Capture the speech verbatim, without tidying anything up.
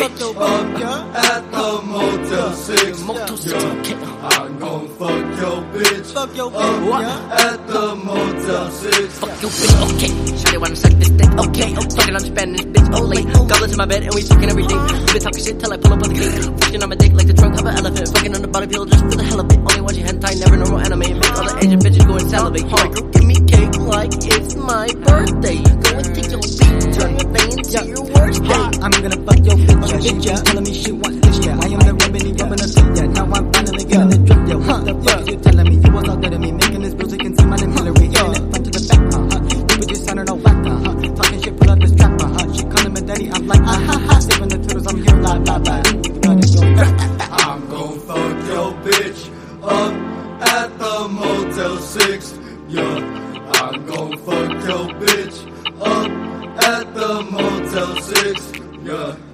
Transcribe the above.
bitch. Up at the Motel six. Motel six, okay. I'm gon' fuck your bitch. Fuck your Up bitch. at the Motel six. Fuck your bitch, okay. Shawty wanna suck this dick, okay. Fucking on the Spanish bitch, ole. Goblins in my bed and we fucking everything. We been talking shit till I pull up on the king. Fucking on my dick like the trunk of an elephant. Fucking on the body peel just for the hell of it. Only watching hentai, never normal anime. Make all the Asian bitches go and salivate. Hard girl, give me cake like it's my birthday. Go and take your beat, turn your vein to your worst day. I'm gonna fuck your bitch, yeah. She keeps telling me she wants this, yeah. I am the remedy, rubbing her seat, yeah. Now I'm finally getting the drip, yeah. What the fuck is you telling me? You was all good at me, making this music and see my name Hillary. Yeah, front to the back, uh huh. You would just sounding all whack, uh huh. Talking shit, pull out this trap, uh huh. She calling me daddy, I'm like, ah ha ha. Saving the turtles, I'm here, blah blah blah. I'm gon' fuck your bitch up at the Motel six. Yeah, I'm gon' fuck your bitch up at the Motel six. Yeah.